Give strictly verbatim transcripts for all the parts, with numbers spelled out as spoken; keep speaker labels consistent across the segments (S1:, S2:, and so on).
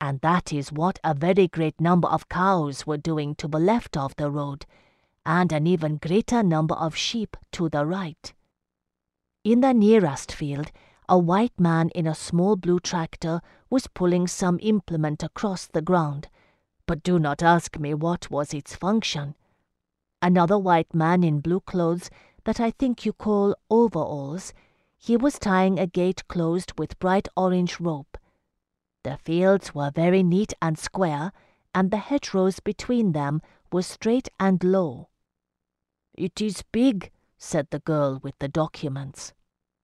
S1: and that is what a very great number of cows were doing to the left of the road, and an even greater number of sheep to the right. In the nearest field, a white man in a small blue tractor was pulling some implement across the ground, but do not ask me what was its function. Another white man in blue clothes that I think you call overalls, he was tying a gate closed with bright orange rope. The fields were very neat and square, and the hedgerows between them were straight and low. "It is big," said the girl with the documents.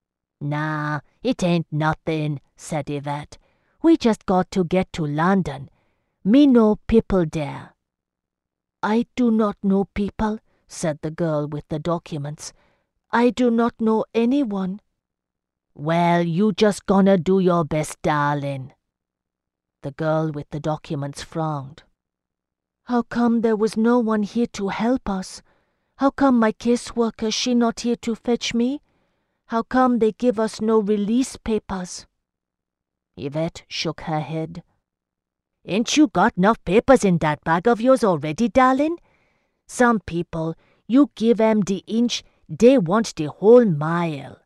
S1: "Nah, it ain't nothing," said Yvette. "We just got to get to London. Me know people there." "I do not know people," said the girl with the documents. "I do not know anyone." "Well, you just gonna do your best, darling." The girl with the documents frowned. "How come there was no one here to help us? How come my caseworker she not here to fetch me? How come they give us no release papers?" Yvette shook her head. "Ain't you got enough papers in that bag of yours already, darling? Some people, you give 'em the inch, they want the whole mile."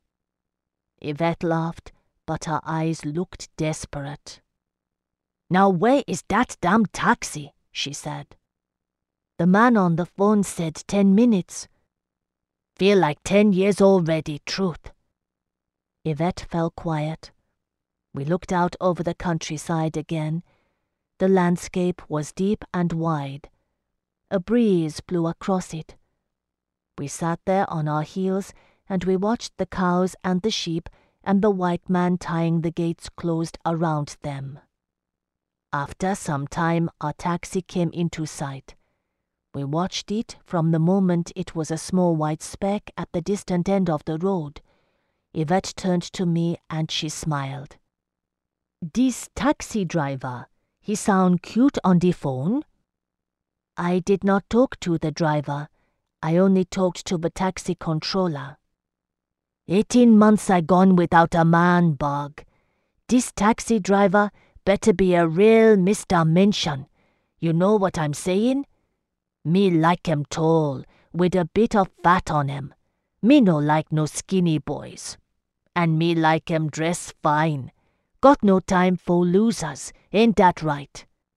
S1: Yvette laughed, but her eyes looked desperate. "Now where is that damn taxi?" she said. "The man on the phone said ten minutes." "Feel like ten years already, truth." Yvette fell quiet. We looked out over the countryside again. The landscape was deep and wide. A breeze blew across it. We sat there on our heels, and we watched the cows and the sheep and the white man tying the gates closed around them. After some time our taxi came into sight. We watched it from the moment it was a small white speck at the distant end of the road. Yvette turned to me and she smiled. "This taxi driver, he sound cute on the phone?" "I did not talk to the driver. I only talked to the taxi controller." Eighteen months I gone without a man, Bog. This taxi driver better be a real Mister Mention. You know what I'm saying? Me like 'em tall, with a bit of fat on 'em. Me no like no skinny boys. And me like 'em dress fine. Got no time for losers, ain't that right?